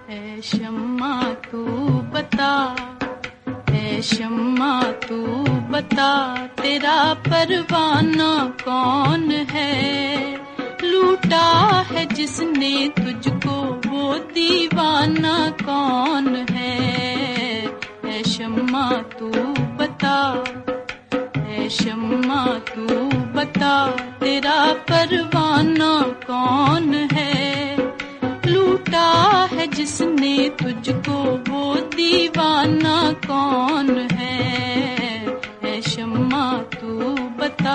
ऐ शम्मा तू बता, ऐ शम्मा तू बता, तेरा परवाना कौन है? लूटा है जिसने तुझको वो दीवाना कौन है? ऐ शम्मा तू बता, ऐ शम्मा तू बता, तेरा परवाना कौन है? लूटा है जिसने तुझको वो दीवाना कौन है? ऐ शम्मा तू बता।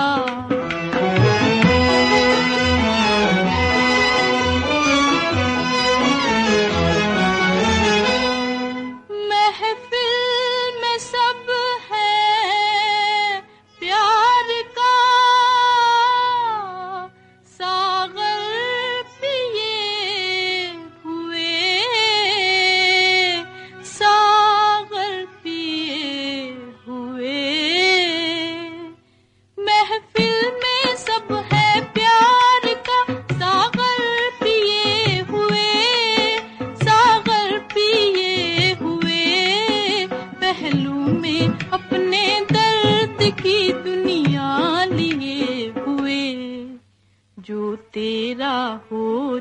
जो तेरा हो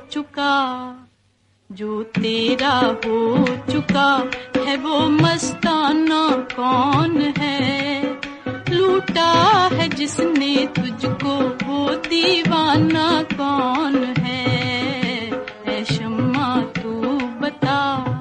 चुका है वो मस्ताना कौन है? लूटा है जिसने तुझको वो दीवाना कौन है? ऐ शम्मा तू बता।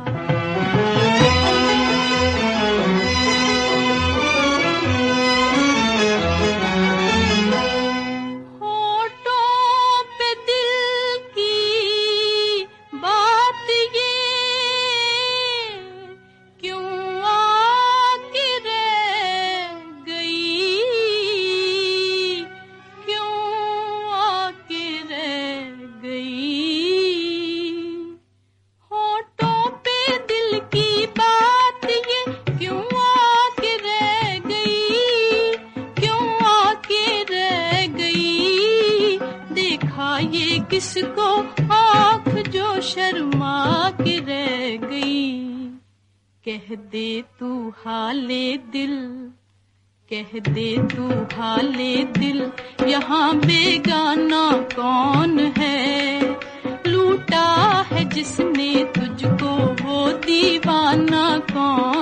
ये किसको आँख जो शर्मा के रह गई? कह दे तू हाले दिल, कह दे तू हाले दिल, यहाँ बेगाना कौन है? लूटा है जिसने तुझको वो दीवाना कौन